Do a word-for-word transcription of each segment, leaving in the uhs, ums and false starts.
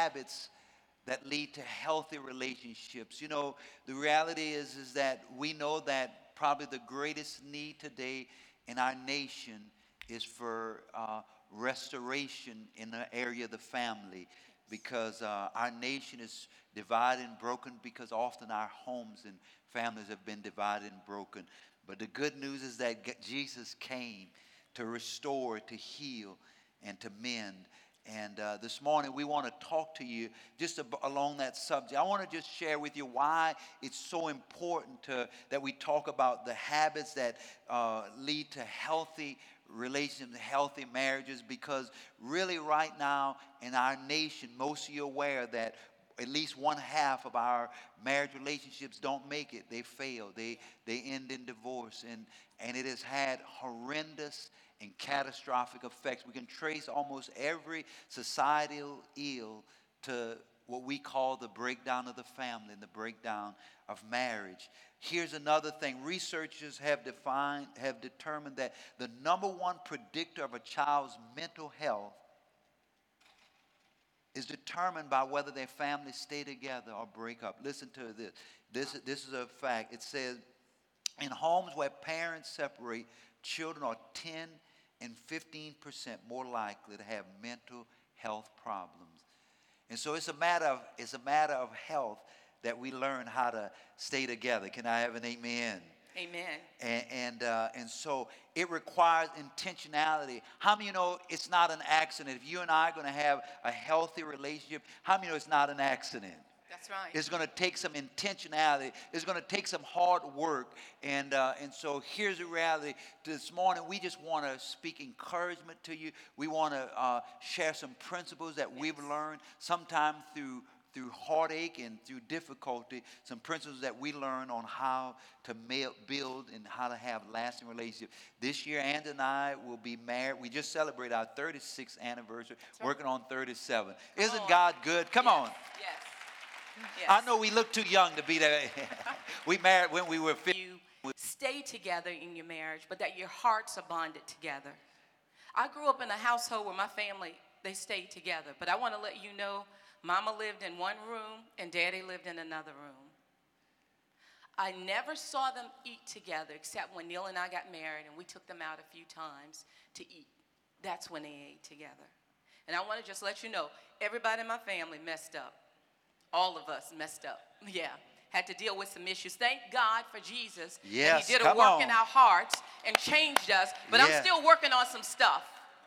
habits that lead to healthy relationships. You know, the reality is, is that we know that probably the greatest need today in our nation is for uh, restoration in the area of the family, because uh, our nation is divided and broken because often our homes and families have been divided and broken. But the good news is that G- Jesus came to restore, to heal, and to mend. And uh, this morning we want to talk to you just ab- along that subject. I want to just share with you why it's so important to, that we talk about the habits that uh, lead to healthy relationships, healthy marriages, because really right now in our nation, most of you are aware that at least one half of our marriage relationships don't make it. They fail. They they end in divorce. And, and it has had horrendous and catastrophic effects. We can trace almost every societal ill to what we call the breakdown of the family and the breakdown of marriage. Here's another thing. Researchers have defined, have determined that the number one predictor of a child's mental health is determined by whether their families stay together or break up. Listen to this. This, this is a fact. It says, in homes where parents separate, children are ten and fifteen percent more likely to have mental health problems. And so it's a matter of, it's a matter of health that we learn how to stay together. Can I have an amen? Amen. And and, uh, and so it requires intentionality. How many of you know it's not an accident? If you and I are going to have a healthy relationship, how many of you know it's not an accident? That's right. It's going to take some intentionality. It's going to take some hard work. And uh, and so here's the reality. This morning, we just want to speak encouragement to you. We want to uh, share some principles that Yes. we've learned, sometime through through heartache and through difficulty, some principles that we learn on how to ma- build and how to have lasting relationships. This year, Andy and I will be married. We just celebrated our thirty-sixth anniversary, right. working on thirty-seven. Come Isn't on. God good? Come Yes. on. Yes. Yes. I know we look too young to be there. We married when we were fifty. You stay together in your marriage, but that your hearts are bonded together. I grew up in a household where my family, they stayed together. But I want to let you know, Mama lived in one room and Daddy lived in another room. I never saw them eat together except when Neil and I got married and we took them out a few times to eat. That's when they ate together. And I want to just let you know, everybody in my family messed up. All of us messed up. Yeah. Had to deal with some issues. Thank God for Jesus. Yes, that he did a come work on. in our hearts and changed us. But Yeah. I'm still working on some stuff.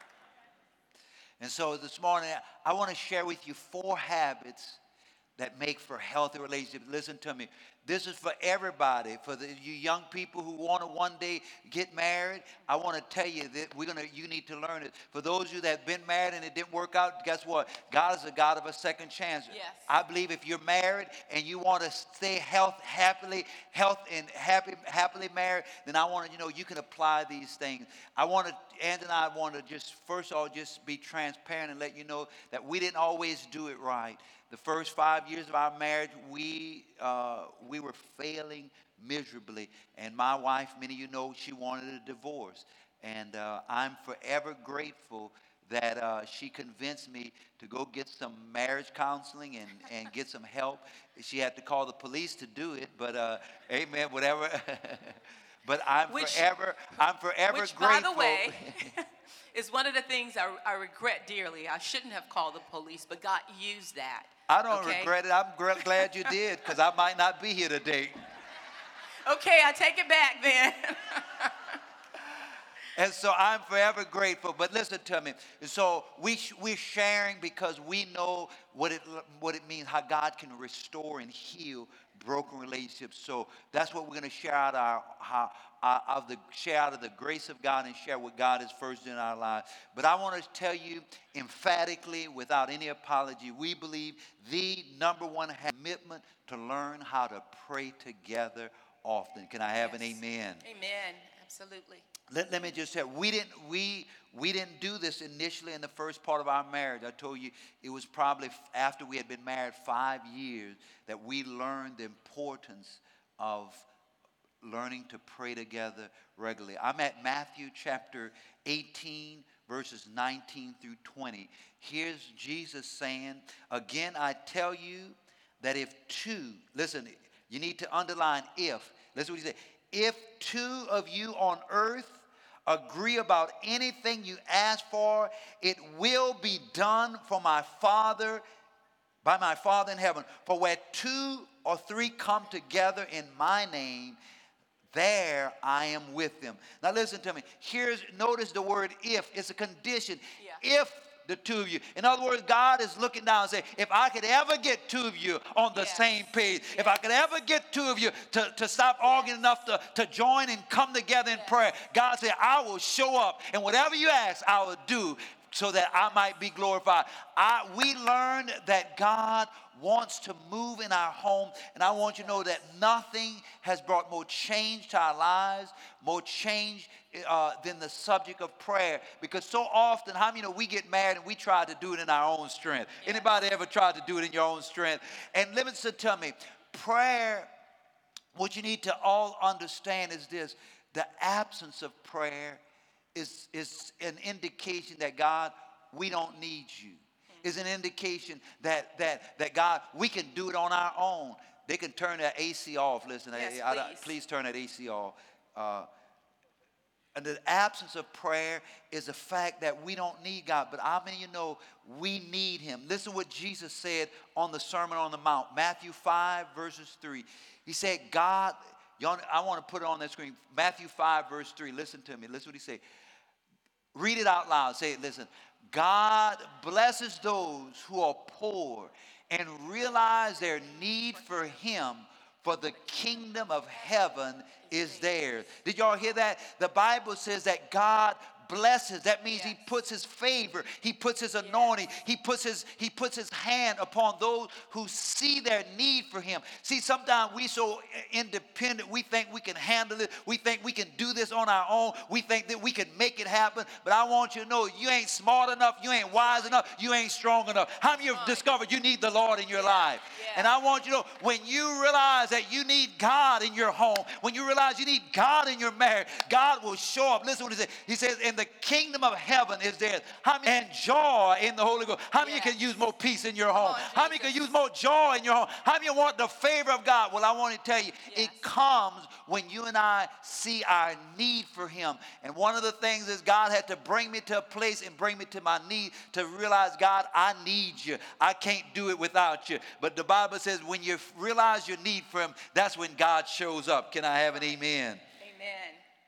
And so this morning, I want to share with you four habits that make for healthy relationships. Listen to me. This is for everybody. For the, you young people who want to one day get married, I want to tell you that we're gonna. You need to learn it. For those of you that have been married and it didn't work out, guess what? God is a God of a second chance. Yes. I believe if you're married and you want to stay health, happily, health and happy, happily married, then I want to, you know, you can apply these things. I want to, Andy and I want to just first of all just be transparent and let you know that we didn't always do it right. The first five years of our marriage, we uh, we were failing miserably. And my wife, many of you know, she wanted a divorce. And uh, I'm forever grateful that uh, she convinced me to go get some marriage counseling and, and get some help. She had to call the police to do it, but uh, amen, whatever. But I'm Which- forever, I'm forever Which, grateful. by the way, is one of the things I, I regret dearly. I shouldn't have called the police, but God used that. I don't okay? regret it. I'm gr- glad you did, because I might not be here today. Okay, I take it back then. And so I'm forever grateful. But listen to me. So we sh- we're sharing because we know what it what it means, how God can restore and heal broken relationships. So that's what we're going to share out our how uh, of the share out of the grace of God and share what God is first in our lives. But I want to tell you emphatically, without any apology, we believe the number one commitment to learn how to pray together often. Can I have Yes. an amen? Amen. Absolutely. Let, let me just say, we didn't we we didn't do this initially in the first part of our marriage. I told you it was probably f- after we had been married five years that we learned the importance of learning to pray together regularly. I'm at Matthew chapter eighteen, verses nineteen through twenty. Here's Jesus saying, again, I tell you that if two, listen, you need to underline if. Listen what he said. If two of you on earth agree about anything you ask for, it will be done for my Father, by my Father in heaven. For where two or three come together in my name, there I am with them. Now listen to me. Here's, notice the word if. It's a condition. Yeah. If the two of you. In other words, God is looking down and saying, if I could ever get two of you on the Yes. same page, Yes. if I could ever get two of you to, to stop arguing enough to, to join and come together in Yes. prayer, God said, I will show up, and whatever you ask, I will do so that I might be glorified. I, we learned that God wants to move in our home, and I want you to know that nothing has brought more change to our lives, more change uh, than the subject of prayer. Because so often, how many know we get mad and we try to do it in our own strength? Yes. Anybody ever tried to do it in your own strength? And listen to me, prayer, what you need to all understand is this: the absence of prayer is, is an indication that God, we don't need you. Is an indication that that that God, we can do it on our own. They can turn that A C off. Listen, Yes, I, I, please. please turn that A C off. Uh, and the absence of prayer is the fact that we don't need God. But how many of you know we need him? Listen what Jesus said on the Sermon on the Mount. Matthew five, verses three. He said, God, y'all, I want to put it on that screen. Matthew five, verse three. Listen to me. Listen what he said. Read it out loud. Say it, listen. God blesses those who are poor and realize their need for him, for the kingdom of heaven is theirs. Did y'all hear that? The Bible says that God blesses. That means Yes. he puts his favor, he puts his anointing, he puts his he puts his hand upon those who see their need for him. See, sometimes we so independent, we think we can handle it, we think we can do this on our own, we think that we can make it happen. But I want you to know, you ain't smart enough, you ain't wise enough, you ain't strong enough. How many of you have discovered you need the Lord in your life? Yeah. And I want you to know, when you realize that you need God in your home, when you realize you need God in your marriage, God will show up. Listen what he said. He says, in the kingdom of heaven is theirs. How many and joy in the Holy Ghost? How many Yes. can use more peace in your home? on, How many can Jesus. use more joy in your home? How many want the favor of God? Well, I want to tell you, Yes. it comes when you and I see our need for him. And one of the things is God had to bring me to a place and bring me to my need to realize, God, I need you. I can't do it without you. But the Bible says when you realize your need for him, that's when God shows up. Can I have an amen? Amen.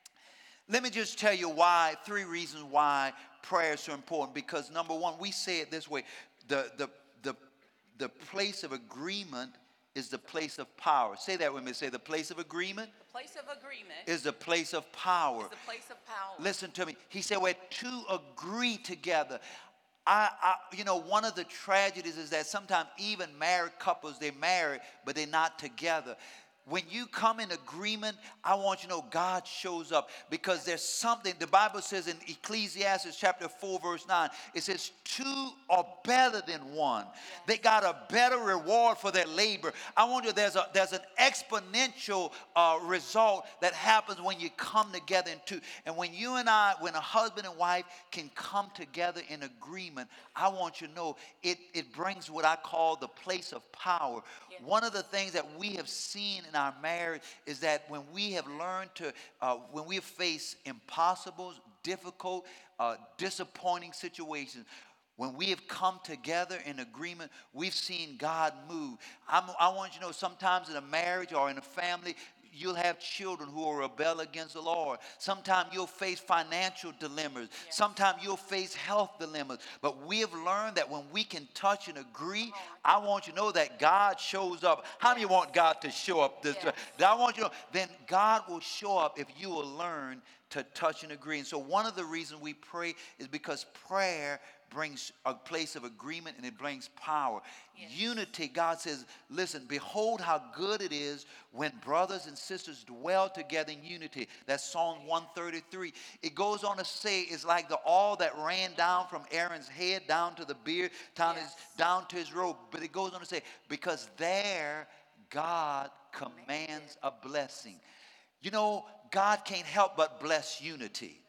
Let me just tell you why, three reasons why prayer is so important. Because number one, we say it this way, the, the, the, the place of agreement is the place of power. Say that with me. Say the place of agreement The place of agreement is the place of power. is the place of power. Listen to me. He said where two agree together. I, I, you know, one of the tragedies is that sometimes even married couples, they marry, but they're not together. When you come in agreement, I want you to know God shows up, because there's something, the Bible says in Ecclesiastes chapter four, verse nine, it says two are better than one. Yes. They got a better reward for their labor. I want you, there's a there's an exponential uh, result that happens when you come together in two. And when you and I, when a husband and wife can come together in agreement, I want you to know it, it brings what I call the place of power. Yes. One of the things that we have seen in our marriage is that when we have learned to, uh, when we have faced impossible, difficult, uh, disappointing situations, when we have come together in agreement, we've seen God move. I'm, I want you to know, sometimes in a marriage or in a family, you'll have children who will rebel against the Lord. Sometimes you'll face financial dilemmas. Yes. Sometimes you'll face health dilemmas. But we have learned that when we can touch and agree, I want you to know that God shows up. How many Yes. want God to show up this Yes. I want you to know, then God will show up if you will learn to touch and agree. And so one of the reasons we pray is because prayer brings a place of agreement and it brings power. Yes. Unity, God says, listen, behold how good it is when brothers and sisters dwell together in unity. That's Psalm one thirty-three. It goes on to say it's like the oil that ran down from Aaron's head down to the beard, down, Yes. his, down to his robe. But it goes on to say, because there God commands a blessing. You know, God can't help but bless unity.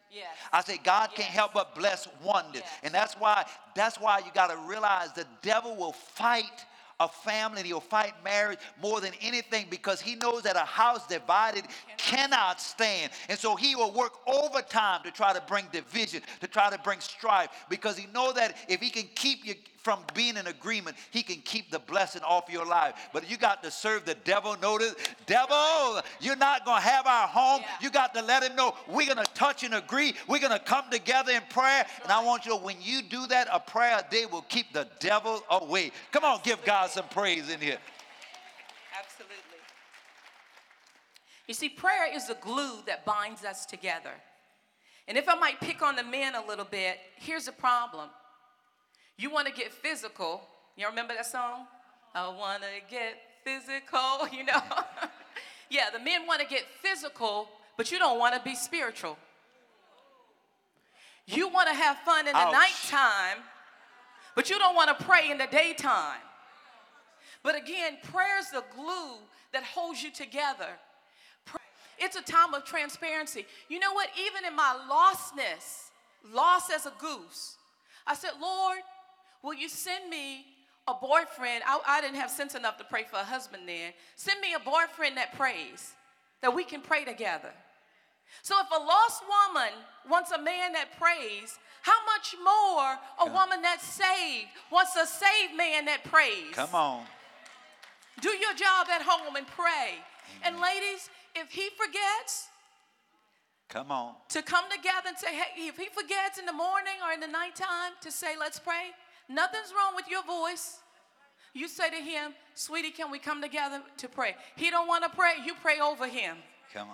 Yes. I say God Yes. can't help but bless oneness. Yes. And that's why, that's why you got to realize the devil will fight a family, he'll fight marriage more than anything, because he knows that a house divided cannot stand. And so he will work overtime to try to bring division, to try to bring strife, because he knows that if he can keep you from being in agreement, he can keep the blessing off your life. But you got to serve the devil. Notice, devil, you're not going to have our home. Yeah. You got to let him know we're going to touch and agree. We're going to come together in prayer. And I want you to know, when you do that, a prayer a day will keep the devil away. Come on, give God some praise in here. Absolutely. You see, prayer is the glue that binds us together. And if I might pick on the men a little bit, here's the problem. You want to get physical. You remember that song? I want to get physical, you know? Yeah, the men want to get physical, but you don't want to be spiritual. You want to have fun in the Ouch. nighttime, but you don't want to pray in the daytime. But again, prayer's the glue that holds you together. It's a time of transparency. You know what? Even in my lostness, lost as a goose, I said, Lord, will you send me a boyfriend? I, I didn't have sense enough to pray for a husband then. Send me a boyfriend that prays, that we can pray together. So if a lost woman wants a man that prays, how much more a Come. woman that's saved wants a saved man that prays? Come on. Do your job at home and pray. Amen. And ladies, if he forgets, Come on. to come together and say, hey, if he forgets in the morning or in the nighttime to say, let's pray, nothing's wrong with your voice. You say to him, sweetie, can we come together to pray? He don't want to pray, you pray over him. Come on.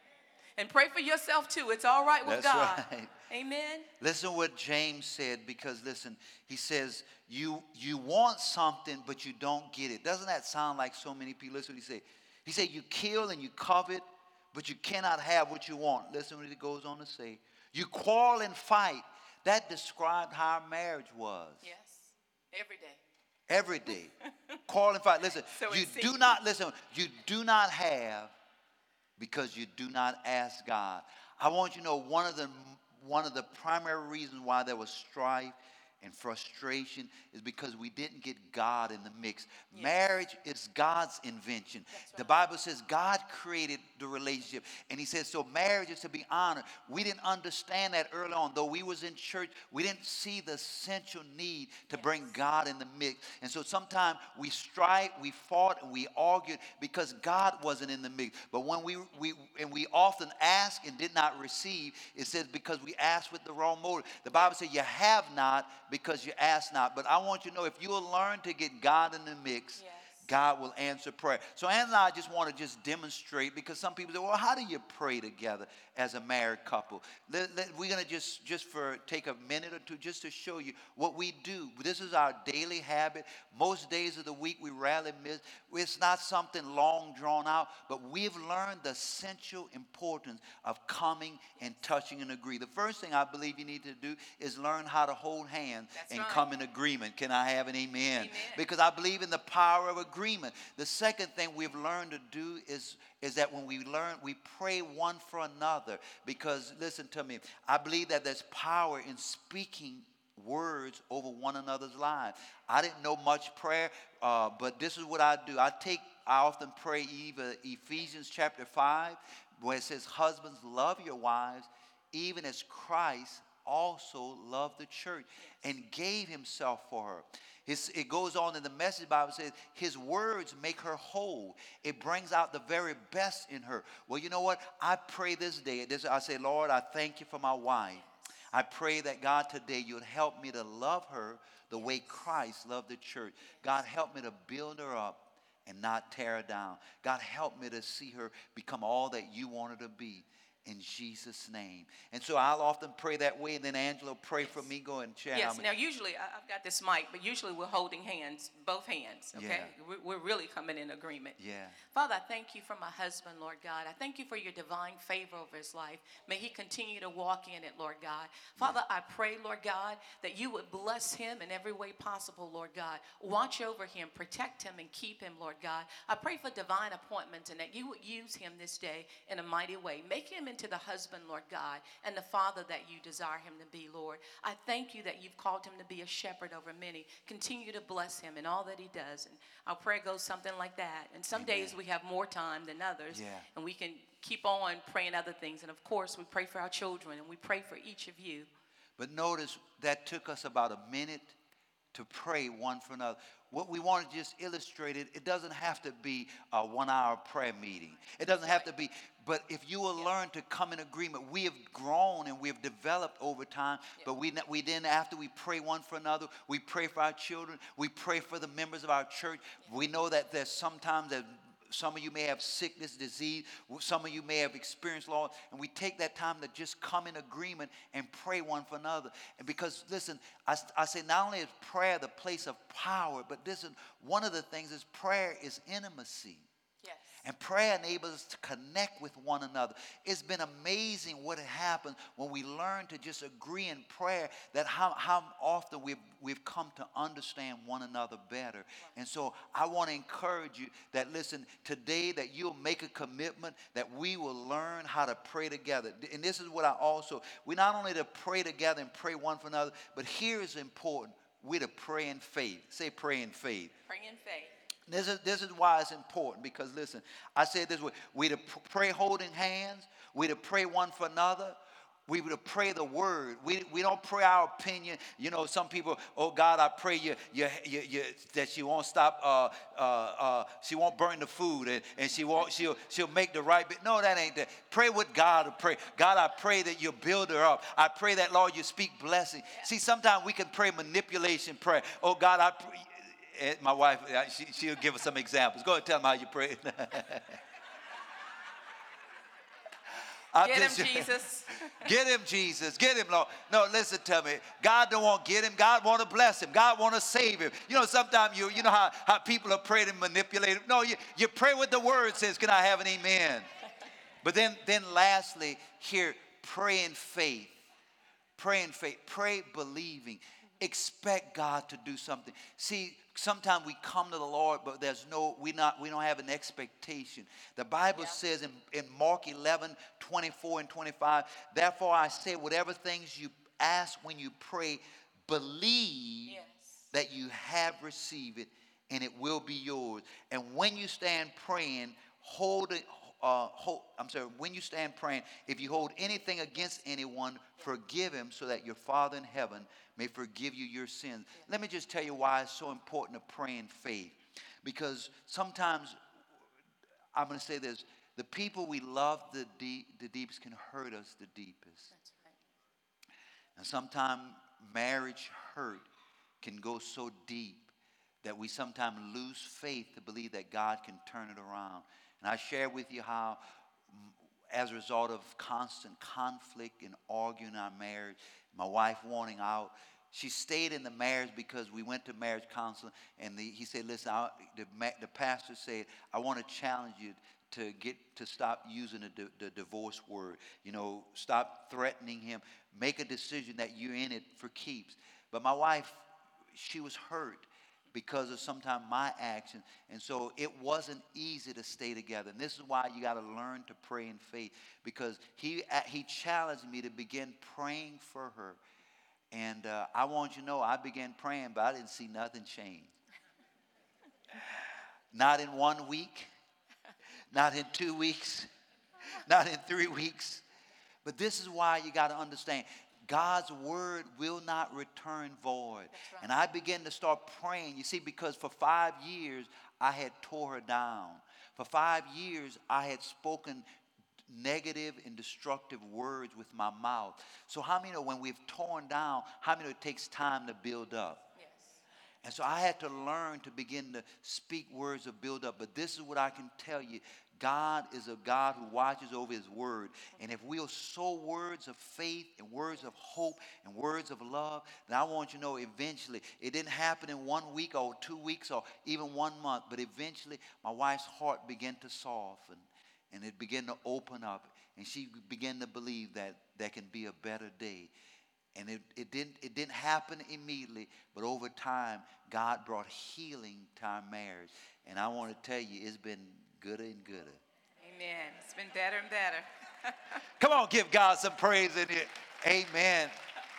And pray for yourself too. It's all right with That's God. right. Amen. Listen what James said, because listen, he says, you you want something, but you don't get it. Doesn't that sound like so many people? Listen what he said. He said, you kill and you covet, but you cannot have what you want. Listen what he goes on to say. You quarrel and fight. That described how our marriage was. Yes, every day. Every day. Quarrel and fight. Listen, So it you seems. do not, listen, you do not have because you do not ask God. I want you to know one of the one of the primary reasons why there was strife and frustration is because we didn't get God in the mix. Yes. Marriage is God's invention. That's right. The Bible says God created the relationship, and he says so marriage is to be honored. We didn't understand that early on. Though we was in church, we didn't see the essential need to Yes. bring God in the mix. And so sometimes we strive, we fought, and we argued because God wasn't in the mix. But when we, we and we often ask and did not receive, it says because we asked with the wrong motive. The Bible says you have not because you ask not. But I want you to know, if you will learn to get God in the mix, Yes. God will answer prayer. So Ann and I just want to just demonstrate, because some people say, well, how do you pray together as a married couple? Let, let, we're going to just, just for take a minute or two just to show you what we do. This is our daily habit. Most days of the week we rarely miss. It's not something long drawn out, but we've learned the essential importance of coming and touching and agree. The first thing I believe you need to do is learn how to hold hands That's and right. come in agreement. Can I have an amen? Amen. Because I believe in the power of agreement. The second thing we've learned to do is, is that when we learn, we pray one for another. Because listen to me, I believe that there's power in speaking words over one another's lives. I didn't know much prayer, uh, but this is what I do. I take, I often pray either Ephesians chapter five, where it says, husbands, love your wives, even as Christ also loved the church and gave himself for her. His, it goes on in the Message Bible, says, his words make her whole. It brings out the very best in her. Well, you know what? I pray this day, this, I say, Lord, I thank you for my wife. I pray that, God, today you'd help me to love her the way Christ loved the church. God, help me to build her up and not tear her down. God, help me to see her become all that you want her to be. In Jesus' name. And so I'll often pray that way, and then Angela will pray Yes. for me. Go and chat. Yes, now usually, I- I've got this mic, but usually we're holding hands, both hands, okay? Yeah. We're- We're really coming in agreement. Yeah. Father, I thank you for my husband, Lord God. I thank you for your divine favor over his life. May he continue to walk in it, Lord God. Father, I pray, Lord God, that you would bless him in every way possible, Lord God. Watch over him, protect him, and keep him, Lord God. I pray for divine appointments and that you would use him this day in a mighty way. Make him in into the husband, Lord God, and the father that you desire him to be, Lord. I thank you that you've called him to be a shepherd over many. Continue to bless him in all that he does. And our prayer goes something like that. And some Amen. days we have more time than others, Yeah. and we can keep on praying other things. And of course, we pray for our children, and we pray for each of you. But notice that took us about a minute to pray one for another. What we want to just illustrate it, it doesn't have to be a one-hour prayer meeting. It doesn't have to be, but if you will learn to come in agreement, we have grown and we have developed over time, but we, we then, after we pray one for another, we pray for our children, we pray for the members of our church. We know that there's sometimes that some of you may have sickness, disease. Some of you may have experienced loss. And we take that time to just come in agreement and pray one for another. And because, listen, I, I say not only is prayer the place of power, but listen, one of the things is prayer is intimacy. Yes. And prayer enables us to connect with one another. It's been amazing what happens when we learn to just agree in prayer, that how, how often we've, we've come to understand one another better. And so I want to encourage you that, listen, today that you'll make a commitment that we will learn how to pray together. And this is what I also, we not only to pray together and pray one for another, but here is important. We're to pray in faith. Say pray in faith. Pray in faith. This is, this is why it's important, because listen, I said this way, we to pray holding hands, we to pray one for another, we to pray the word. We, we don't pray our opinion. You know, some people, oh God, I pray you, you, you, you that she won't stop, uh, uh, uh, she won't burn the food, and, and she won't, she'll, she'll make the right bit. No, that ain't that. Pray with God to pray. God, I pray that you build her up. I pray that, Lord, you speak blessing. Yeah. See, sometimes we can pray manipulation prayer. Oh God, I pray. My wife, she, she'll give us some examples. Go ahead and tell them how you pray. Get him, Jesus. Get him, Jesus. Get him, Lord. No, listen to me. God don't want to get him. God want to bless him. God want to save him. You know, sometimes you, you know how, how people are praying and manipulating. No, you, you pray what the word says. Can I have an amen? But then, then lastly, here, pray in faith. Pray in faith. Pray believing. Expect God to do something. See, sometimes we come to the Lord, but there's no, we not, we don't have an expectation. The Bible yeah. says in, in Mark eleven, twenty-four and twenty-five, therefore I say, whatever things you ask when you pray, believe yes. that you have received it, and it will be yours. And when you stand praying, hold it. Uh, hold, I'm sorry, when you stand praying, if you hold anything against anyone, forgive him, so that your Father in heaven may forgive you your sins. Yeah. Let me just tell you why it's so important to pray in faith. Because sometimes, I'm going to say this, the people we love the, deep, the deepest can hurt us the deepest. That's right. And sometimes marriage hurt can go so deep that we sometimes lose faith to believe that God can turn it around. And I share with you how, as a result of constant conflict and arguing in our marriage, my wife wanting out, she stayed in the marriage because we went to marriage counseling, and the, he said, listen, I, the, the pastor said, I want to challenge you to get to stop using the, the divorce word. You know, stop threatening him. Make a decision that you're in it for keeps. But my wife, she was hurt because of sometimes my actions. And so it wasn't easy to stay together. And this is why you got to learn to pray in faith, because he, he challenged me to begin praying for her. And uh, I want you to know, I began praying, but I didn't see nothing change. Not in one week, not in two weeks, not in three weeks. But this is why you got to understand, God's word will not return void. Right. And I began to start praying. You see, because for five years, I had tore her down. For five years, I had spoken negative and destructive words with my mouth. So how many know when we've torn down, how many know it takes time to build up? Yes. And so I had to learn to begin to speak words of build up. But this is what I can tell you. God is a God who watches over his word. And if we'll sow words of faith and words of hope and words of love, then I want you to know eventually, it didn't happen in one week or two weeks or even one month, but eventually my wife's heart began to soften and it began to open up, and she began to believe that there can be a better day. And it, it, didn't, it didn't happen immediately, but over time, God brought healing to our marriage. And I want to tell you, it's been gooder and gooder. Amen. It's been better and better. Come on, give God some praise in here. Amen.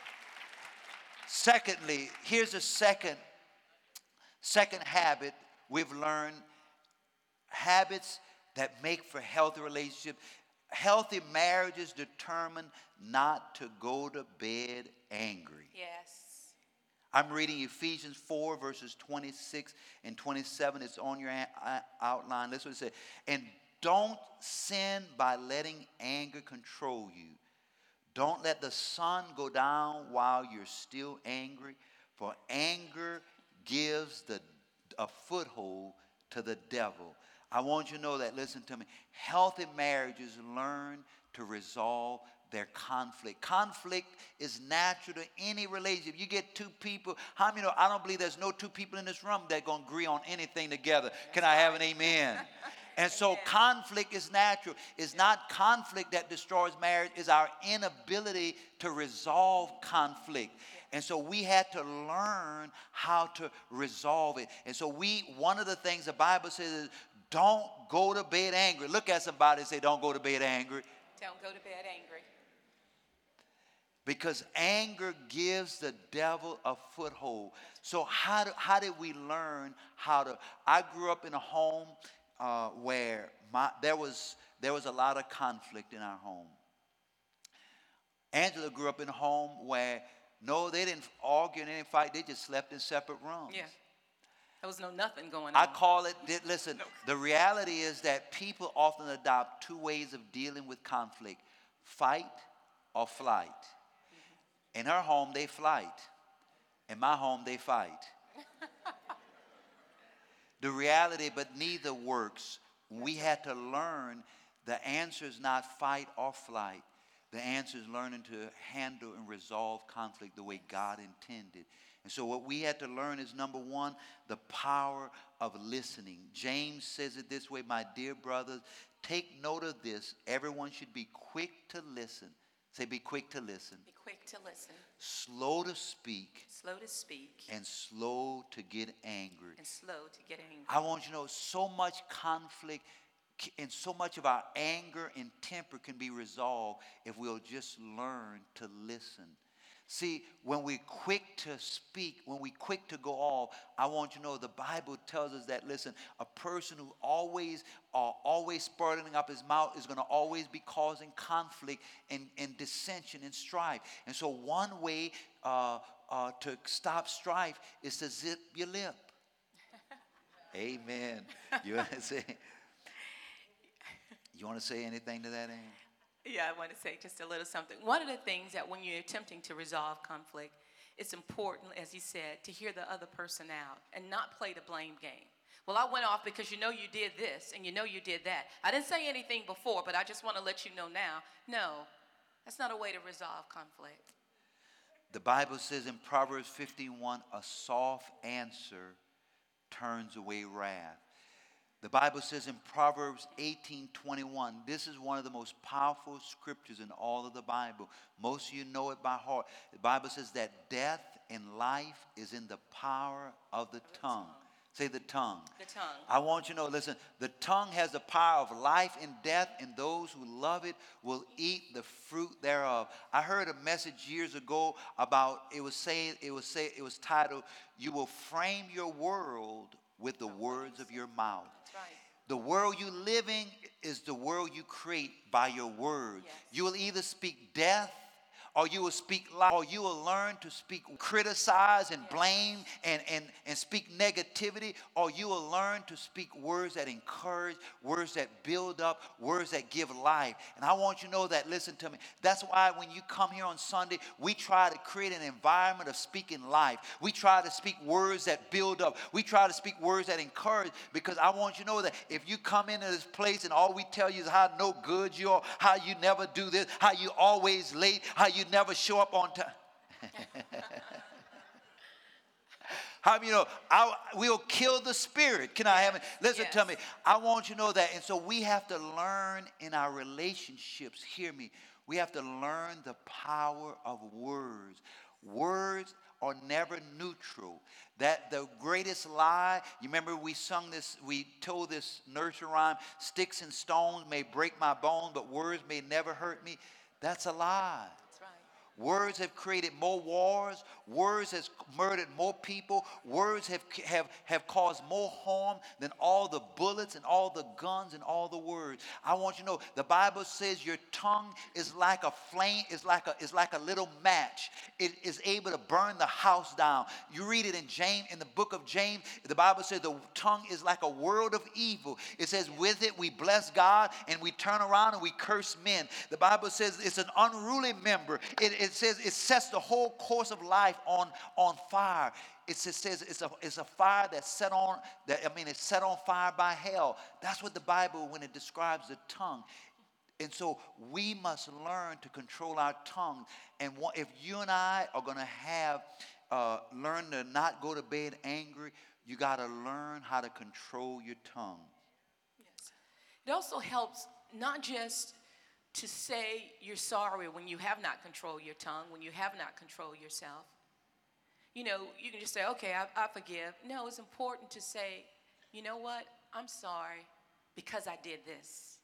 Secondly, here's a second, second habit we've learned. Habits that make for healthy relationships. Healthy marriages determine not to go to bed angry. Yes. I'm reading Ephesians four, verses twenty-six and twenty-seven. It's on your outline. Listen what it says. And don't sin by letting anger control you. Don't let the sun go down while you're still angry, for anger gives the, a foothold to the devil. I want you to know that, listen to me, healthy marriages learn to resolve their conflict. Conflict is natural to any relationship. You get two people, how many know, I don't believe there's no two people in this room that are going to agree on anything together. Can I have an amen? And so Amen. Conflict is natural. It's not conflict that destroys marriage. It's our inability to resolve conflict. And so we had to learn how to resolve it. And so we, one of the things the Bible says is, don't go to bed angry. Look at somebody and say, don't go to bed angry. Don't go to bed angry. Because anger gives the devil a foothold. So how, do, how did we learn how to, I grew up in a home uh, where my, there, was, there was a lot of conflict in our home. Angela grew up in a home where, no, they didn't argue and didn't fight. They just slept in separate rooms. Yeah. There was no nothing going on. I call it, listen, the reality is that people often adopt two ways of dealing with conflict, fight or flight. Mm-hmm. In her home, they flight. In my home, they fight. The reality, but neither works. We had to learn the answer is not fight or flight. The answer is learning to handle and resolve conflict the way God intended. And so what we had to learn is, number one, the power of listening. James says it this way, my dear brothers, take note of this. Everyone should be quick to listen. Say, be quick to listen. Be quick to listen. Slow to speak. Slow to speak. And slow to get angry. And slow to get angry. I want you to know so much conflict and so much of our anger and temper can be resolved if we'll just learn to listen. See, when we're quick to speak, when we're quick to go off, I want you to know the Bible tells us that, listen, a person who always uh, always spurting up his mouth is going to always be causing conflict and, and dissension and strife. And so one way uh, uh, to stop strife is to zip your lip. Amen. You want to say, you want to say anything to that, Ann? Yeah, I want to say just a little something. One of the things that when you're attempting to resolve conflict, it's important, as he said, to hear the other person out and not play the blame game. Well, I went off because you know you did this and you know you did that. I didn't say anything before, but I just want to let you know now. No, that's not a way to resolve conflict. The Bible says in Proverbs fifty-one, a soft answer turns away wrath. The Bible says in Proverbs eighteen twenty-one, this is one of the most powerful scriptures in all of the Bible. Most of you know it by heart. The Bible says that death and life is in the power of the tongue. Say the tongue. The tongue. I want you to know, listen, the tongue has the power of life and death, and those who love it will eat the fruit thereof. I heard a message years ago about, it was saying, it was say, it was titled, you will frame your world with the words of your mouth. That's right. The world you live in is the world you create by your words. Yes. You will either speak death or you will speak life, or you will learn to speak, criticize and blame and, and, and speak negativity, or you will learn to speak words that encourage, words that build up, words that give life. And I want you to know that, listen to me, that's why when you come here on Sunday, we try to create an environment of speaking life. We try to speak words that build up. We try to speak words that encourage, because I want you to know that if you come into this place and all we tell you is how no good you are, how you never do this, how you always late, how you never show up on time. How you know, I, we'll kill the spirit. Can I have it? Listen Yes. to me. I want you to know that. And so we have to learn in our relationships, hear me, we have to learn the power of words. Words or never neutral. That the greatest lie, you remember we sung this, we told this nursery rhyme, sticks and stones may break my bones, but words may never hurt me. That's a lie. That's right. Words have created more wars. Words has murdered more people. Words have, have, have caused more harm than all the bullets and all the guns and all the words. I want you to know, the Bible says your tongue is like a flame, is like a, is like a little match. It is able to burn the house down. You read it in James, in the book of James, the Bible says the tongue is like a world of evil. It says with it we bless God and we turn around and we curse men. The Bible says it's an unruly member. It, it says it sets the whole course of life on, on fire. It says it's a, it's a fire that's set on, that, I mean, it's set on fire by hell. That's what the Bible, when it describes the tongue. And so we must learn to control our tongue. And if you and I are going to have, uh, learn to not go to bed angry, you got to learn how to control your tongue. Yes. It also helps not just to say you're sorry when you have not controlled your tongue, when you have not controlled yourself. You know, you can just say, okay, I, I forgive. No, it's important to say, you know what? I'm sorry because I did this.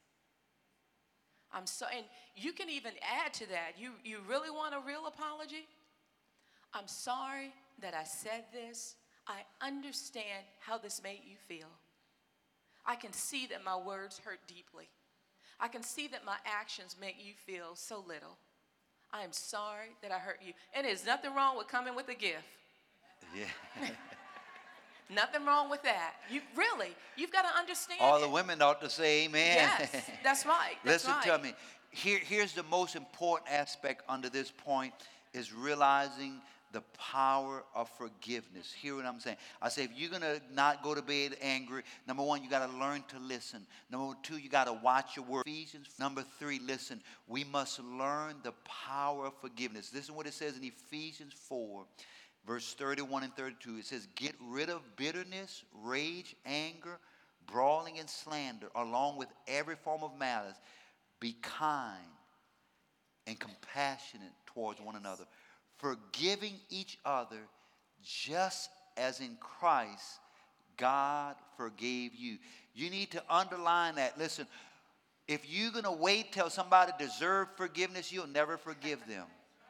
I'm so, and you can even add to that. You, you really want a real apology? I'm sorry that I said this. I understand how this made you feel. I can see that my words hurt deeply. I can see that my actions make you feel so little. I am sorry that I hurt you. And there's nothing wrong with coming with a gift. Yeah. Nothing wrong with that. You really, you've got to understand All it. the women ought to say amen. Yes, that's right. That's Listen right. to me. Here, here's the most important aspect under this point is realizing the power of forgiveness. Hear what I'm saying? I say if you're going to not go to bed angry, number one, you got to learn to listen. Number two, you got to watch your words. Ephesians. Number three, listen. We must learn the power of forgiveness. Listen what it says in Ephesians four. Verse thirty-one and thirty-two, it says, get rid of bitterness, rage, anger, brawling, and slander, along with every form of malice. Be kind and compassionate towards one another, forgiving each other just as in Christ God forgave you. You need to underline that. Listen, if you're going to wait till somebody deserves forgiveness, you'll never forgive them.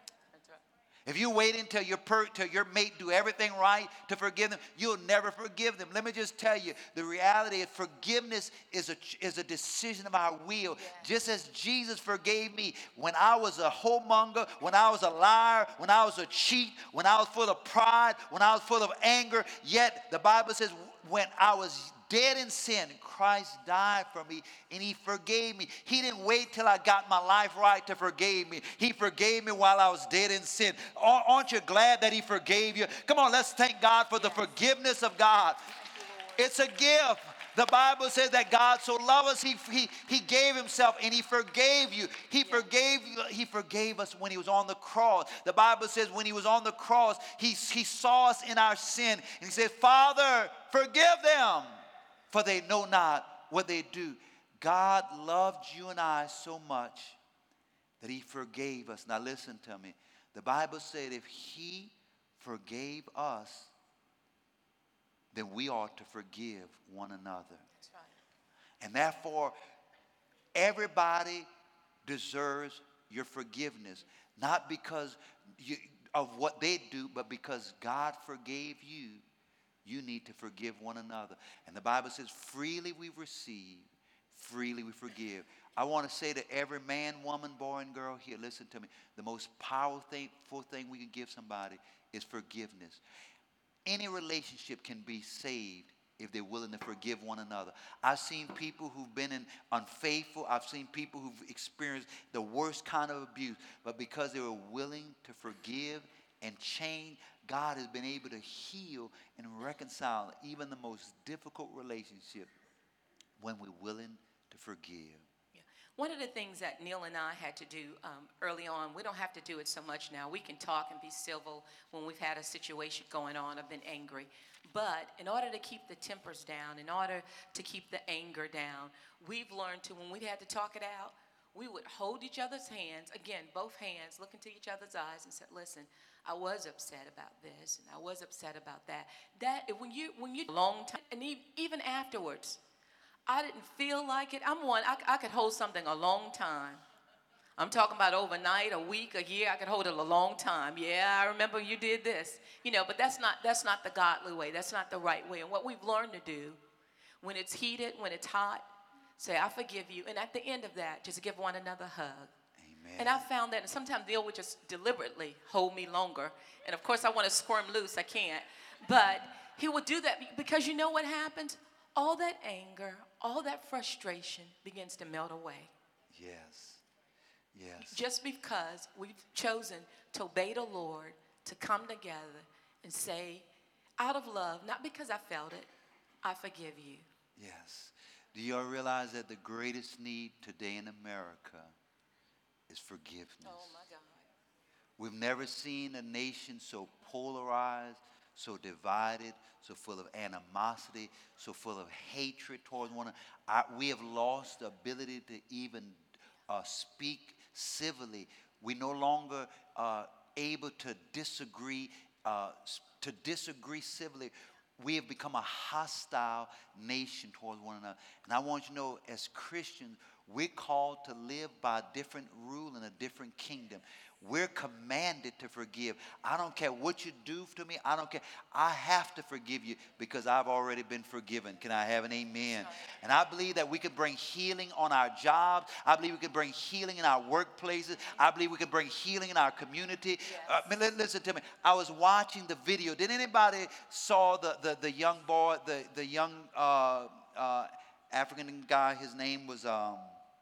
If you wait until your, per, till your mate do everything right to forgive them, you'll never forgive them. Let me just tell you, the reality is forgiveness is a, is a decision of our will. Yeah. Just as Jesus forgave me when I was a whoremonger, when I was a liar, when I was a cheat, when I was full of pride, when I was full of anger, yet the Bible says when I was dead in sin, Christ died for me and he forgave me. He didn't wait till I got my life right to forgive me. He forgave me while I was dead in sin. Aren't you glad that he forgave you? Come on, let's thank God for the forgiveness of God. It's a gift. The Bible says that God so loved us, he, he, he gave himself and he forgave you. He forgave you. He forgave us when he was on the cross. The Bible says when he was on the cross, he, he saw us in our sin. And he said, Father, forgive them, for they know not what they do. God loved you and I so much that he forgave us. Now listen to me. The Bible said if he forgave us, then we ought to forgive one another. That's right. And therefore, everybody deserves your forgiveness. Not because you, of what they do, but because God forgave you. You need to forgive one another. And the Bible says, freely we receive, freely we forgive. I want to say to every man, woman, boy, and girl here, listen to me. The most powerful thing, thing we can give somebody is forgiveness. Any relationship can be saved if they're willing to forgive one another. I've seen people who've been in unfaithful. I've seen people who've experienced the worst kind of abuse. But because they were willing to forgive and change, God has been able to heal and reconcile even the most difficult relationship when we're willing to forgive. Yeah. One of the things that Neil and I had to do um, early on, we don't have to do it so much now. We can talk and be civil when we've had a situation going on. I've been angry. But in order to keep the tempers down, in order to keep the anger down, we've learned to, when we had to talk it out, we would hold each other's hands, again, both hands, look into each other's eyes and say, listen, I was upset about this and I was upset about that. That when you when you long time and e- even afterwards, I didn't feel like it. I'm one. I, I could hold something a long time. I'm talking about overnight, a week, a year. I could hold it a long time. Yeah, I remember you did this. You know, but that's not that's not the godly way. That's not the right way. And what we've learned to do, when it's heated, when it's hot, say, I forgive you. And at the end of that, just give one another a hug. Amen. And I found that, and sometimes Neil would just deliberately hold me longer. And of course, I want to squirm loose. I can't. But he would do that because you know what happens? All that anger, all that frustration begins to melt away. Yes. Yes. Just because we've chosen to obey the Lord, to come together and say, out of love, not because I felt it, I forgive you. Yes. Do you all realize that the greatest need today in America is forgiveness? Oh, my God. We've never seen a nation so polarized, so divided, so full of animosity, so full of hatred towards one another. I, we have lost the ability to even uh, speak civilly. We no longer uh, able to disagree, uh, to disagree civilly. We have become a hostile nation towards one another. And I want you to know, as Christians, we're called to live by a different rule in a different kingdom. We're commanded to forgive. I don't care what you do to me. I don't care. I have to forgive you because I've already been forgiven. Can I have an amen? And I believe that we could bring healing on our jobs. I believe we could bring healing in our workplaces. I believe we could bring healing in our community. Yes. Uh, I mean, listen to me. I was watching the video. Did anybody saw the, the, the young boy, the, the young uh, uh, African guy? His name was um,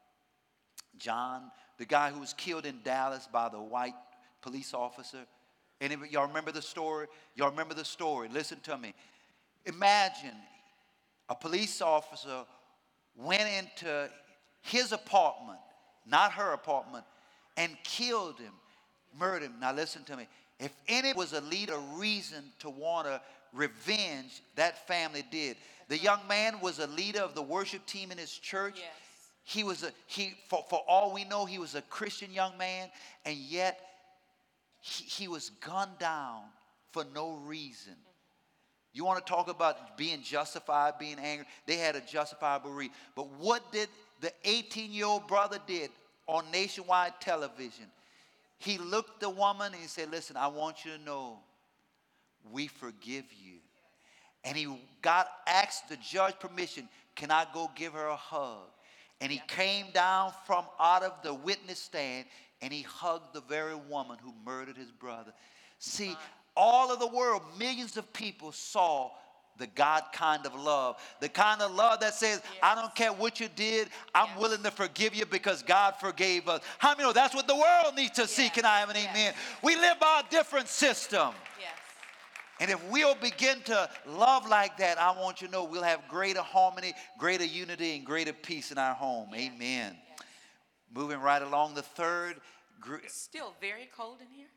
John. The guy who was killed in Dallas by the white police officer. Anybody, y'all remember the story? Y'all remember the story? Listen to me. Imagine a police officer went into his apartment, not her apartment, and killed him, murdered him. Now listen to me. If any was a leader, a reason to want to revenge, that family did. The young man was a leader of the worship team in his church. Yes. He was a, he, for, for all we know, he was a Christian young man, and yet he, he was gunned down for no reason. You want to talk about being justified, being angry? They had a justifiable reason. But what did the eighteen-year-old brother did on nationwide television? He looked the woman and he said, listen, I want you to know we forgive you. And he got asked the judge permission, can I go give her a hug? And he came down from out of the witness stand and he hugged the very woman who murdered his brother. See, all of the world, millions of people saw the God kind of love. The kind of love that says, yes, I don't care what you did, I'm yes. willing to forgive you because God forgave us. How many know that's what the world needs to yes. see? Can I have an yes. amen? We live by a different system. Yes. And if we'll begin to love like that, I want you to know we'll have greater harmony, greater unity, and greater peace in our home. Yes. Amen. Yes. Moving right along, the third. Gr- it's still very cold in here?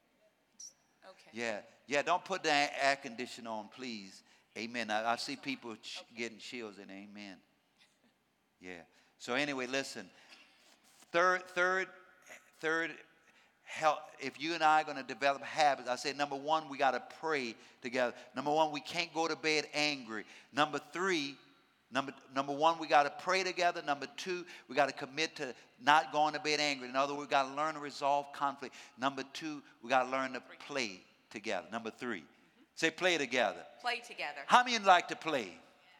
Okay. Yeah. Yeah, don't put the air conditioner on, please. Amen. I, I see people ch- okay. getting chills in. Amen. Yeah. So anyway, listen. Third, third, third. Help, if you and I are going to develop habits, I say number one, we got to pray together. Number one, we can't go to bed angry. Number three, number, number one, we got to pray together. Number two, we got to commit to not going to bed angry. In other words, we got to learn to resolve conflict. Number two, we got to learn to play together. Number three, mm-hmm. say play together. Play together. How many of you like to play?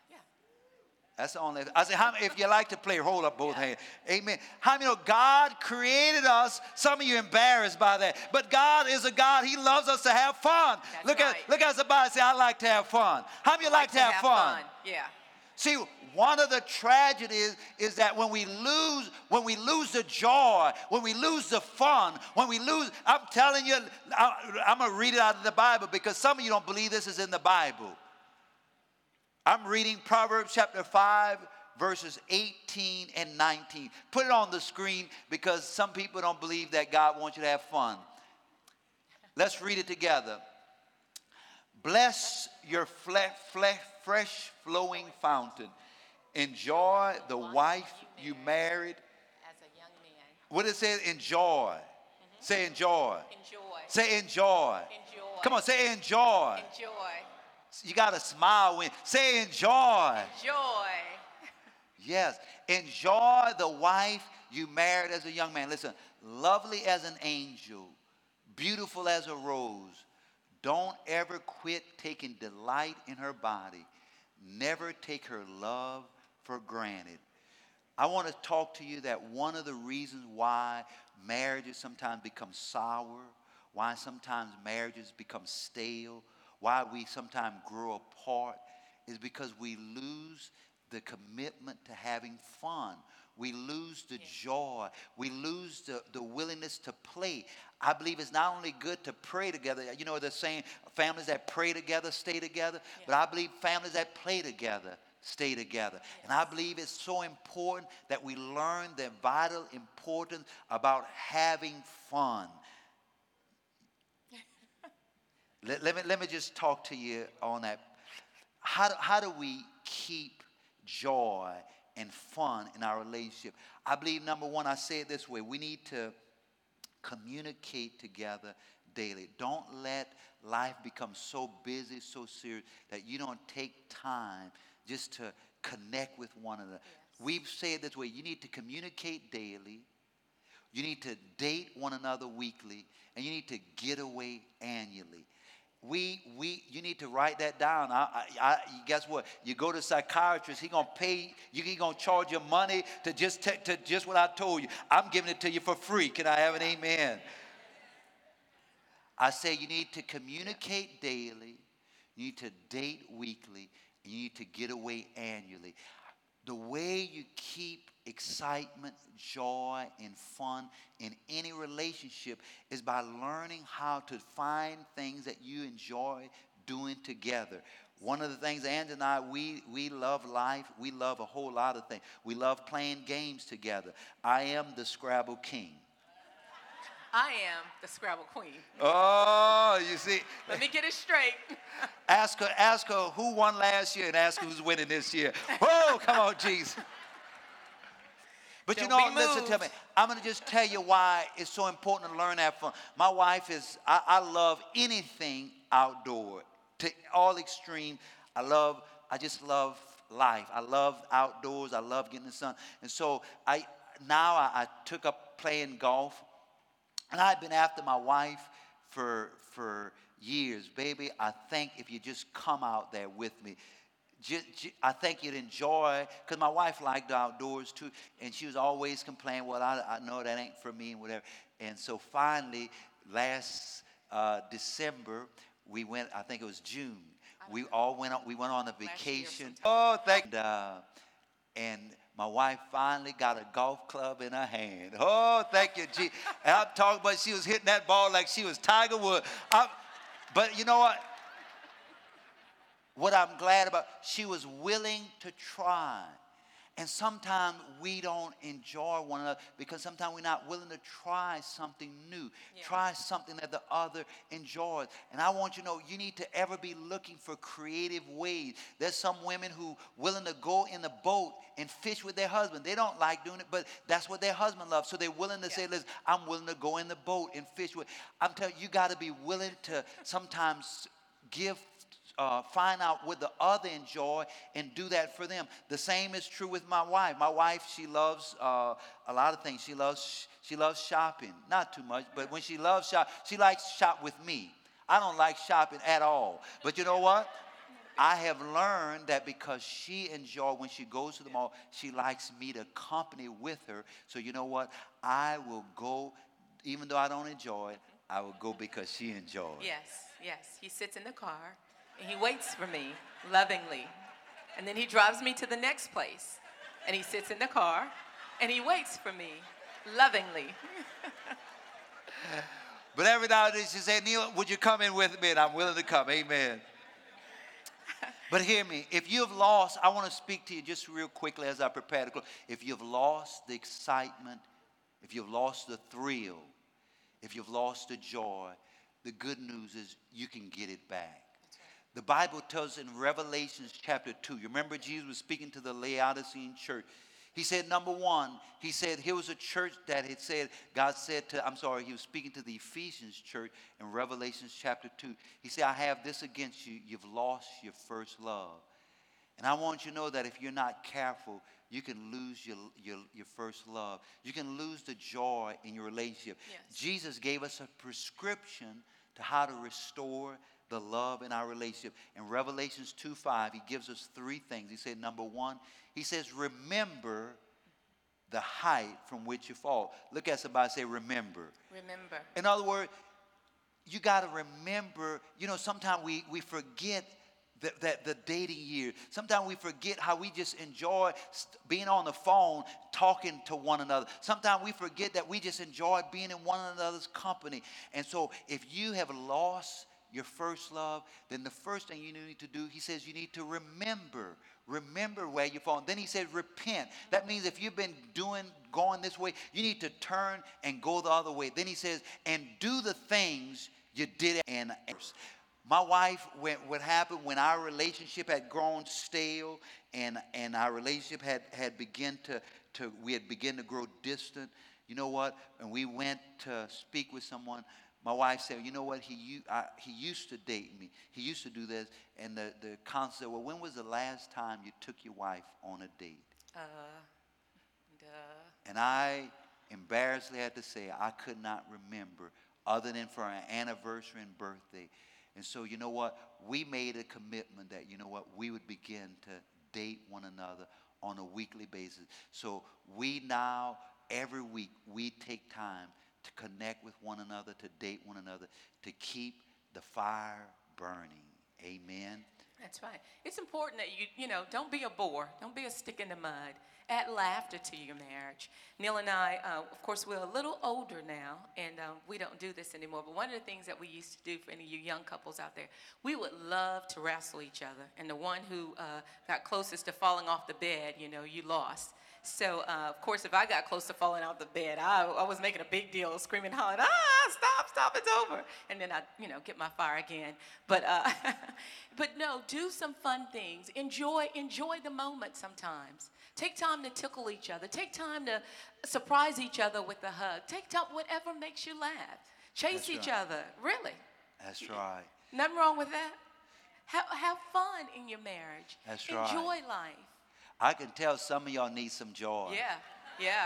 That's the only. I say, how many, if you like to play, hold up both yeah. hands. Amen. How many know God created us? Some of you embarrassed by that, but God is a God. He loves us to have fun. That's look right. at look at somebody and say, I like to have fun. How many like, like to, have, have fun? fun? Yeah. See, one of the tragedies is that when we lose, when we lose the joy, when we lose the fun, when we lose, I'm telling you, I, I'm going to read it out of the Bible because some of you don't believe this is in the Bible. I'm reading Proverbs chapter five, verses eighteen and nineteen. Put it on the screen because some people don't believe that God wants you to have fun. Let's read it together. Bless your fle- fle- fresh flowing fountain. Enjoy the wife you married. As a young man. What it says, enjoy. Say enjoy. Enjoy. Say enjoy. Enjoy. Come on, say enjoy. Enjoy. You got to smile when, say enjoy. Joy. Yes, enjoy the wife you married as a young man. Listen, lovely as an angel, beautiful as a rose. Don't ever quit taking delight in her body. Never take her love for granted. I want to talk to you that one of the reasons why marriages sometimes become sour, why sometimes marriages become stale, why we sometimes grow apart, is because we lose the commitment to having fun. We lose the joy. We lose the, the willingness to play. I believe it's not only good to pray together. You know, they're saying families that pray together stay together. Yes. But I believe families that play together stay together. Yes. And I believe it's so important that we learn the vital importance about having fun. let, let, me, let me just talk to you on that. How do, how do we keep joy and fun in our relationship? I believe, number one, I say it this way. We need to communicate together daily. Don't let life become so busy, so serious, that you don't take time just to connect with one another. Yes. We've said this way. You need to communicate daily. You need to date one another weekly. And you need to get away annually. We, we, you need to write that down. I, I, I, guess what? You go to a psychiatrist, he gonna pay you. He gonna charge you money to just te- to just what I told you. I'm giving it to you for free. Can I have an amen? I say you need to communicate daily. You need to date weekly. And you need to get away annually. The way you keep excitement, joy, and fun in any relationship is by learning how to find things that you enjoy doing together. One of the things, Angie and I, we, we love life. We love a whole lot of things. We love playing games together. I am the Scrabble king. I am the Scrabble queen. Oh, you see. Let me get it straight. Ask her, ask her who won last year and ask who's winning this year. Oh, come on, Jesus. But Don't you know, be listen moved. to me. I'm going to just tell you why it's so important to learn that fun. My wife is, I, I love anything outdoor. To all extreme, I love, I just love life. I love outdoors. I love getting the sun. And so I now I, I took up playing golf. And I've been after my wife for, for years. Baby, I think if you just come out there with me, Just, I think you'd enjoy, because my wife liked the outdoors too, and she was always complaining, well, I, I know that ain't for me and whatever. And so finally, last uh, December, we went, I think it was June, we all went on, we went on a vacation. Oh, thank you. And, uh, and my wife finally got a golf club in her hand. Oh, thank you, G. And I'm talking about she was hitting that ball like she was Tiger Woods. I'm, but you know what? What I'm glad about, she was willing to try. And sometimes we don't enjoy one another because sometimes we're not willing to try something new. Yeah. Try something that the other enjoys. And I want you to know, you need to ever be looking for creative ways. There's some women who willing to go in the boat and fish with their husband. They don't like doing it, but that's what their husband loves. So they're willing to yeah. say, listen, I'm willing to go in the boat and fish with. I'm telling you, you got to be willing to sometimes give Uh, find out what the other enjoy and do that for them. The same is true with my wife. My wife, she loves uh, a lot of things. She loves she loves shopping, not too much, but when she loves shop, she likes to shop with me. I don't like shopping at all. But you know what? I have learned that because she enjoys when she goes to the mall, she likes me to accompany with her. So you know what? I will go, even though I don't enjoy it. I will go because she enjoys. Yes, yes. He sits in the car. And he waits for me lovingly. And then he drives me to the next place. And he sits in the car. And he waits for me lovingly. But every now and then she said, Neil, would you come in with me? And I'm willing to come. Amen. But hear me. If you've lost, I want to speak to you just real quickly as I prepare to close. If you've lost the excitement, if you've lost the thrill, if you've lost the joy, the good news is you can get it back. The Bible tells in Revelation chapter two, you remember Jesus was speaking to the Laodicean church. He said, number one, he said, here was a church that had said, God said to, I'm sorry, he was speaking to the Ephesians church in Revelation chapter two. He said, I have this against you. You've lost your first love. And I want you to know that if you're not careful, you can lose your, your, your first love. You can lose the joy in your relationship. Yes. Jesus gave us a prescription to how to restore the love in our relationship. In Revelations two five, he gives us three things. He said, number one, he says, remember the height from which you fall. Look at somebody and say, remember. Remember. In other words, you got to remember, you know, sometimes we, we forget that, that the dating years. Sometimes we forget how we just enjoy being on the phone, talking to one another. Sometimes we forget that we just enjoy being in one another's company. And so if you have lost your first love, then the first thing you need to do, he says, you need to remember. Remember where you've fallen. Then he said, repent. That means if you've been doing, going this way, you need to turn and go the other way. Then he says, and do the things you did in errors. My wife, when, what happened when our relationship had grown stale and, and our relationship had, had begun to, to, we had begun to grow distant, you know what? And we went to speak with someone. My wife said, you know what, he, I, he used to date me. He used to do this. And the, the counselor said, well, when was the last time you took your wife on a date? Uh, duh. And I embarrassedly had to say, I could not remember other than for an anniversary and birthday. And so, you know what, we made a commitment that, you know what, we would begin to date one another on a weekly basis. So we now, every week, we take time to connect with one another, to date one another, to keep the fire burning. Amen. That's right. It's important that you, you know, don't be a bore. Don't be a stick in the mud. Add laughter to your marriage. Neil and I, uh, of course, we're a little older now, and uh, we don't do this anymore. But one of the things that we used to do for any of you young couples out there, we would love to wrestle each other. And the one who uh, got closest to falling off the bed, you know, you lost. So, uh, of course, if I got close to falling out the bed, I, I was making a big deal, screaming, hollering, ah, stop, stop, it's over. And then I'd, you know, get my fire again. But, uh, but no, do some fun things. Enjoy, enjoy the moment sometimes. Take time to tickle each other. Take time to surprise each other with a hug. Take time, whatever makes you laugh. Chase That's each right. other, really. That's right. Nothing wrong with that. Have, have fun in your marriage. That's Enjoy right. life. I can tell some of y'all need some joy. Yeah, yeah.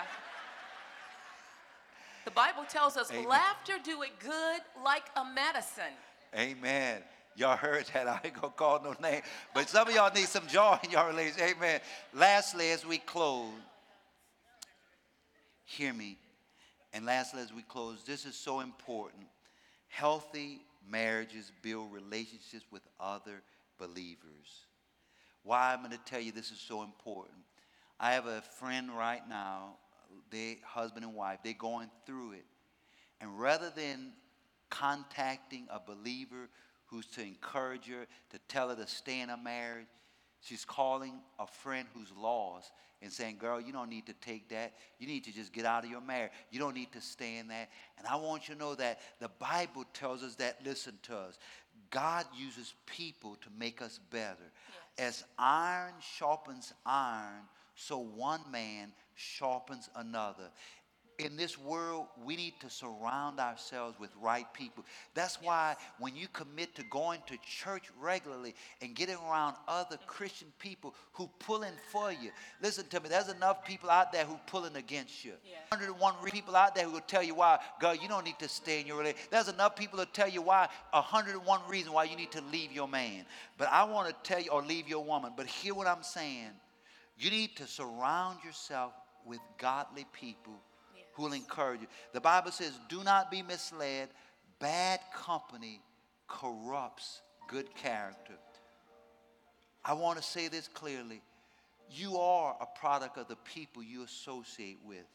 The Bible tells us Amen. laughter do it good like a medicine. Amen. Y'all heard that. I ain't going to call no name. But some of y'all need some joy in your relationship. Amen. Lastly, as we close, hear me. And lastly, as we close, this is so important. Healthy marriages build relationships with other believers. Why I'm going to tell you this is so important. I have a friend right now, they husband and wife, they're going through it. And rather than contacting a believer who's to encourage her, to tell her to stay in a marriage, she's calling a friend who's lost and saying, girl, you don't need to take that. You need to just get out of your marriage. You don't need to stay in that. And I want you to know that the Bible tells us that, listen to us, God uses people to make us better. As iron sharpens iron, so one man sharpens another. In this world, we need to surround ourselves with right people. That's why when you commit to going to church regularly and getting around other Christian people who pulling for you. Listen to me, there's enough people out there who pulling against you. Yeah. one hundred one people out there who will tell you why, girl, you don't need to stay in your relationship. There's enough people to tell you why, one hundred one reasons why you need to leave your man. But I want to tell you, or leave your woman. But hear what I'm saying. You need to surround yourself with godly people who will encourage you. The Bible says, do not be misled. Bad company corrupts good character. I want to say this clearly. You are a product of the people you associate with.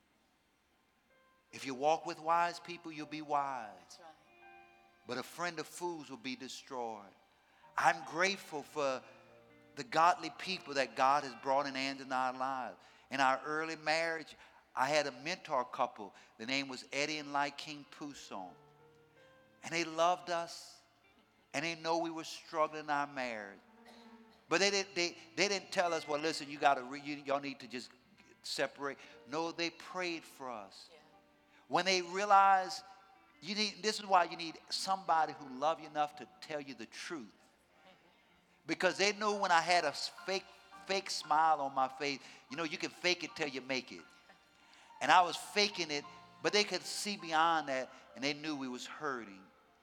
If you walk with wise people, you'll be wise. That's right. But a friend of fools will be destroyed. I'm grateful for the godly people that God has brought in and in our lives. In our early marriage, I had a mentor couple. The name was Eddie and Lai King Pousson. And they loved us. And they know we were struggling in our marriage. But they didn't, they, they didn't tell us, well, listen, you got to, re- you, y'all need to just separate. No, they prayed for us. When they realized, you need, this is why you need somebody who loves you enough to tell you the truth. Because they knew when I had a fake, fake smile on my face, you know, you can fake it till you make it. And I was faking it, but they could see beyond that, and they knew we was hurting.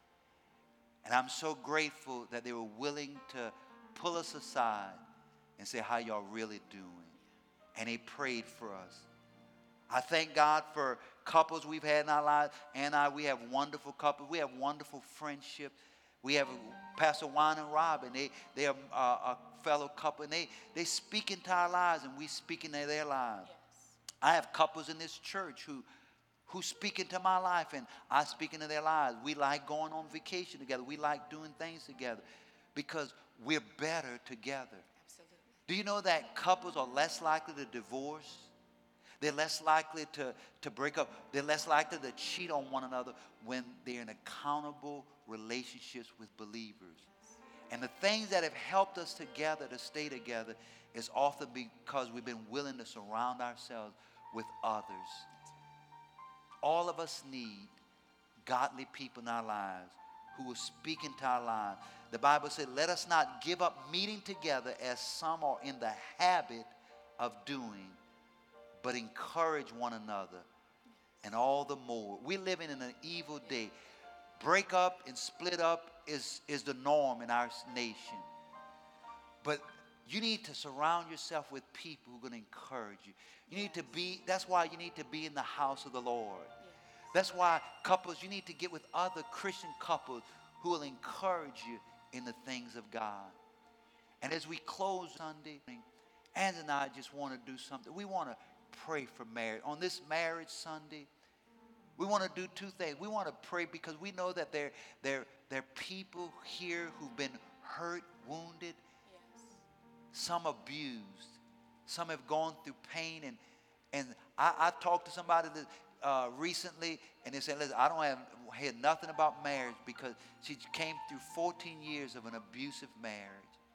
And I'm so grateful that they were willing to pull us aside and say, how y'all really doing? And they prayed for us. I thank God for couples we've had in our lives. And I, we have wonderful couples. We have wonderful friendship. We have Pastor Juan and Robin. They, they are uh, a fellow couple, and they, they speak into our lives, and we speak into their lives. Yes. I have couples in this church who, who speak into my life, and I speak into their lives. We like going on vacation together. We like doing things together because we're better together. Absolutely. Do you know that couples are less likely to divorce? They're less likely to, to break up. They're less likely to cheat on one another when they're in accountable relationships with believers. And the things that have helped us together to stay together is often because we've been willing to surround ourselves with others. All of us need godly people in our lives who will speak into our lives. The Bible said, let us not give up meeting together as some are in the habit of doing, but encourage one another, and all the more. We're living in an evil day. Break up and split up is, is the norm in our nation. But you need to surround yourself with people who are going to encourage you. You need to be, that's why you need to be in the house of the Lord. That's why couples, you need to get with other Christian couples who will encourage you in the things of God. And as we close Sunday, Ann and I just want to do something. We want to pray for marriage. On this marriage Sunday, we want to do two things. We want to pray because we know that there, there, there are people here who've been hurt, wounded, yes. Some abused. Some have gone through pain. And, and I, I talked to somebody that, uh, recently, and they said, listen, I don't have hear nothing about marriage because she came through fourteen years of an abusive marriage.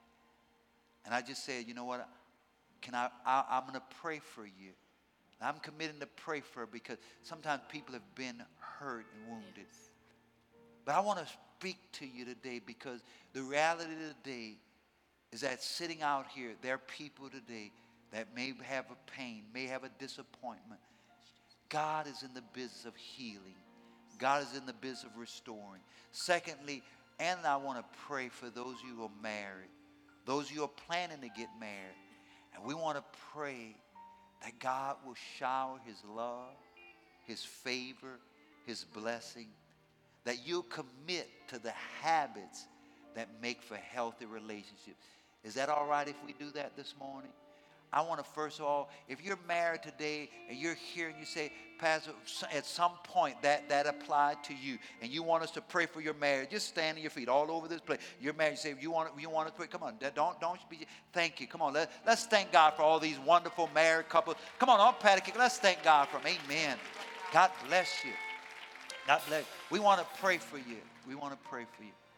And I just said, you know what? Can I, I I'm going to pray for you. I'm committing to pray for her because sometimes people have been hurt and wounded. Yes. But I want to speak to you today because the reality of the day is that sitting out here, there are people today that may have a pain, may have a disappointment. God is in the business of healing. God is in the business of restoring. Secondly, Ann and I want to pray for those of you who are married, those of you who are planning to get married. And we want to pray that God will shower his love, his favor, his blessing, that you'll commit to the habits that make for healthy relationships. Is that all right if we do that this morning? I want to first of all, if you're married today and you're here and you say, Pastor, at some point that, that applied to you and you want us to pray for your marriage, just stand on your feet all over this place. You're married, you say, you want, you want to pray? Come on, don't, don't be, thank you. Come on, let, let's thank God for all these wonderful married couples. Come on, on Patty, let's thank God for them. Amen. God bless you. God bless you. We want to pray for you. We want to pray for you.